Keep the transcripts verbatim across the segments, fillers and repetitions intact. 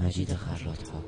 مجید خراط‌ها.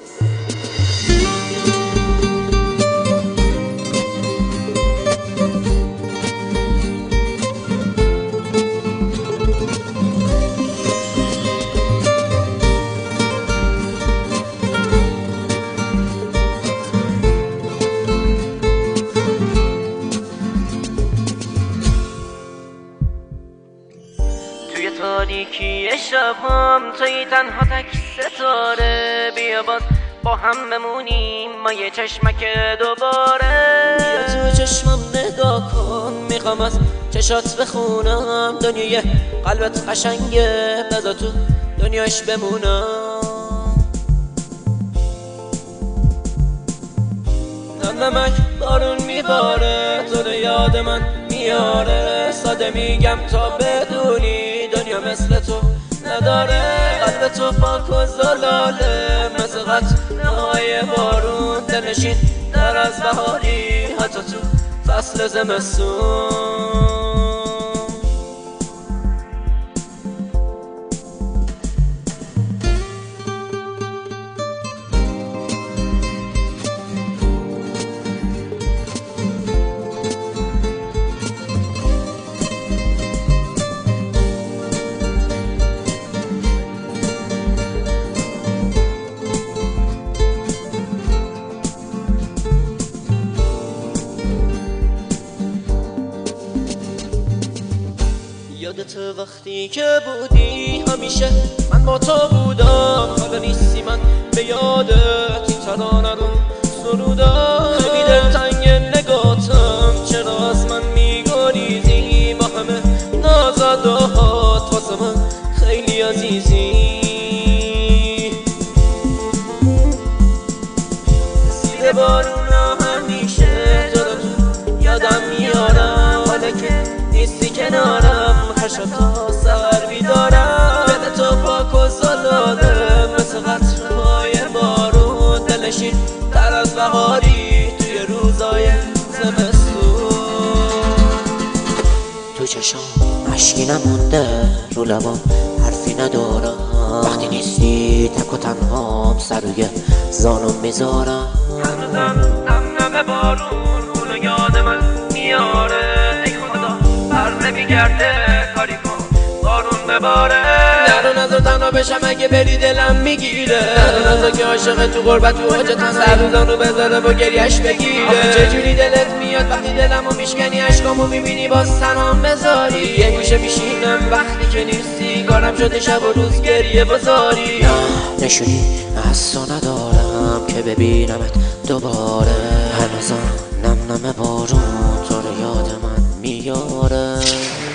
توی تاریکی شبام توی تنها تک ستاره، بیا باز با هم بمونیم ما یه چشمک دوباره. بیا تو چشمم نگاه کن، میخوام از چشات بخونم دنیای قلبت قشنگه، بذار تو دنیاش بمونم. نم نمک بارون میباره، تو رو یاد من میاره، ساده میگم تا بدونی دنیا مثل تو نداره. قلب تو پاک و زلاله مثل قطره‌های بارون، دلنشین در از بهاری حتی تو فصل زمستون. یادت وقتی که بودی همیشه من با تو بودم، حالا نیستی من به یادت این ترانه رو سرودم. خیلی دلتنگ نگاتم، چرا از من میگریزی؟ با همه نازدهات واسه من خیلی عزیزی. زیر بارونا همیشه تو رو تو یادم میارم، حالا که نیستی کنارم هر شب تا سحر بیدارم. بده تو پاک و زلاله مثل قطره‌های بارون، دلنشین تر از بهاری توی روزای زمستون. تو چشام اشکی نمونده، رو لبام حرفی ندارم، وقتی نیستی تک و تنهام سر روی زانم میذارم. هنوزم نم نم بارون اونو یاد من میاره، ای خدا بر نمیگرده کاری کن بارون بباره. نرو نظر تنها بشم اگه بری دلم میگیره، نرو نظر که عاشق تو غربت تو حاجتم سر روزانو بذاره و گریش بگیره. آخه چجوری دلت میاد وقتی دلمو میشکنی، عشقامو میبینی باز تنام بذاری. یه گوشه میشینم وقتی که نیستی، کارم شده شب و روز گریه بذاری. نشونی از تو ندارم که ببینمت دوباره، هنوزم نم نم بارون تو رو یاد من میاره.